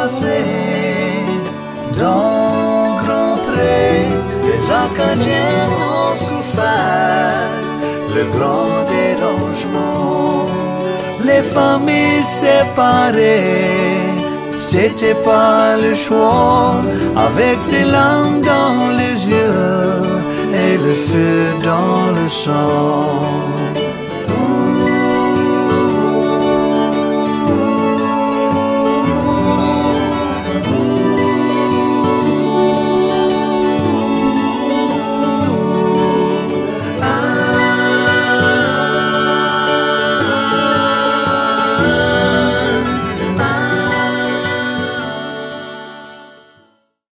passé. Dans Grand Pré, les Acadiens ont souffert le grand dérangement. Les familles séparées, c'était pas le choix, avec des larmes dans les yeux et le feu dans le sang.